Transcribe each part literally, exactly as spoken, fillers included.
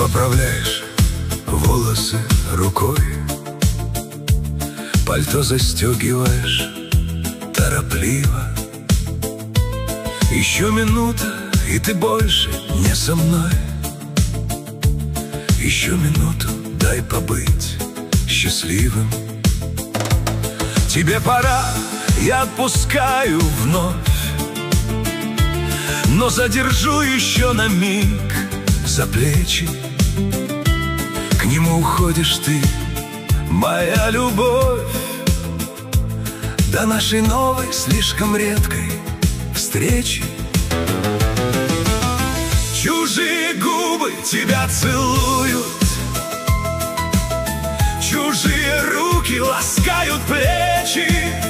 поправляешь волосы рукой, пальто застегиваешь торопливо. Еще минута, и ты больше не со мной. Еще минуту дай побыть счастливым. Тебе пора, я отпускаю вновь, но задержу еще на миг за плечи. К нему уходишь ты, моя любовь, до нашей новой, слишком редкой встречи. Чужие губы тебя целуют, чужие руки ласкают плечи.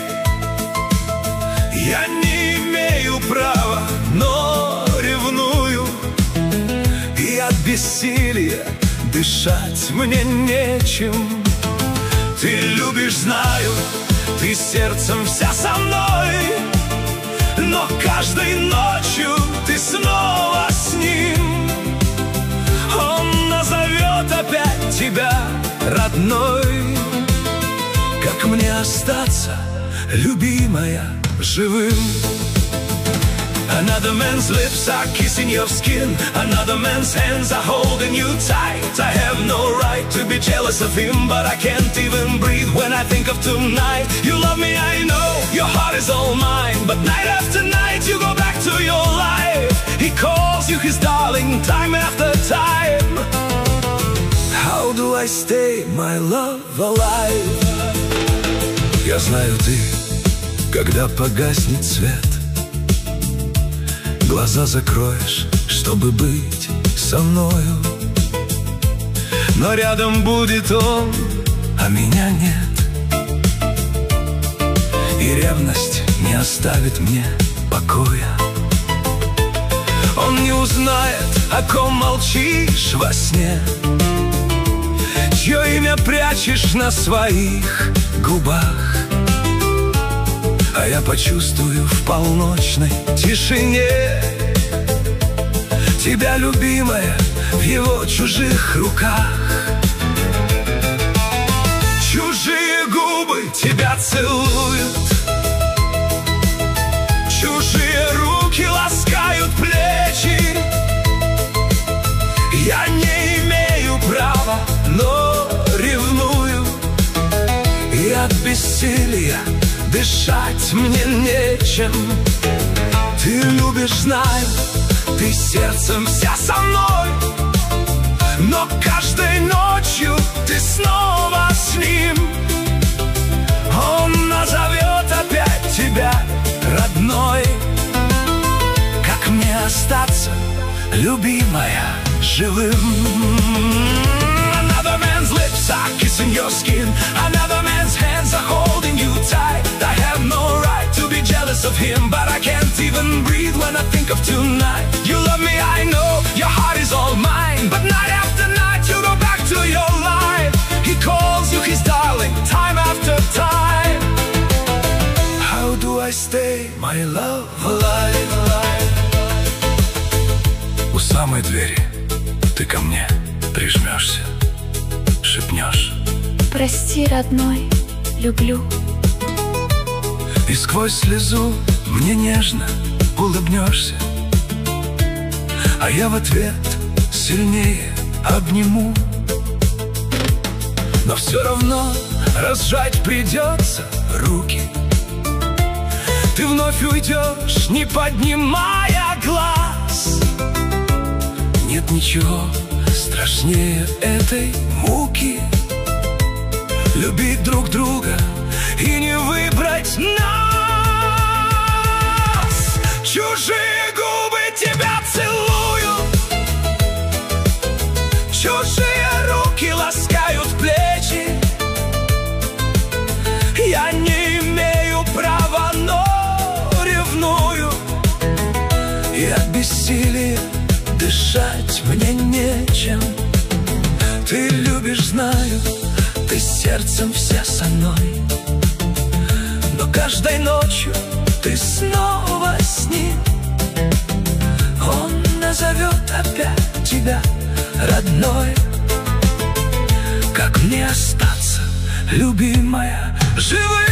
Я не имею права, но ревную, и от бессилия дышать мне нечем. Ты любишь, знаю, ты сердцем вся со мной, но каждой ночью ты снова с ним. Он назовет опять тебя родной. Как мне остаться, любимая, живым? Another man's lips are kissing your skin, another man's hands are holding you tight. I have no right to be jealous of him, but I can't even breathe when I think of tonight. You love me, I know, your heart is all mine, but night after night you go back to your life. He calls you his darling time after time. How do I stay, my love, alive? Я знаю, ты, когда погаснет свет, глаза закроешь, чтобы быть со мною. Но рядом будет он, а меня нет, и ревность не оставит мне покоя. Он не узнает, о ком молчишь во сне, чье имя прячешь на своих губах. А я почувствую в полночной тишине тебя, любимая, в его чужих руках. Чужие губы тебя целуют, чужие руки ласкают плечи. Я не имею права, но ревную, и от бессилия дышать мне нечем. Ты любишь, знаю, ты сердцем вся со мной, но каждой ночью ты снова с ним. Он назовет опять тебя родной. Как мне остаться, любимая, живым? Another man's lips are kissing your skin, another man's hands are holding you tight. I have no right to be jealous of him, but I can't even breathe when I think of tonight. You love me, I know, your heart is all mine, but night after night you go back to your life. He calls you his darling time after time. How do I stay, my love, alive, alive? У самой двери ты ко мне прижмешься, шепнешь: прости, родной, люблю. И сквозь слезу мне нежно улыбнешься, а я в ответ сильнее обниму. Но все равно разжать придется руки. Ты вновь уйдешь, не поднимая глаз. Нет ничего страшнее этой муки, любить друг друга и не выбрать нас. Чужие губы тебя целуют, чужие руки ласкают плечи. Я не имею права, но ревную, и от бессилия дышать мне нечем. Ты любишь, знаю, ты сердцем вся со мной, но каждой ночью ты снова с ним. Он назовет опять тебя родной? Как мне остаться, любимая, живым?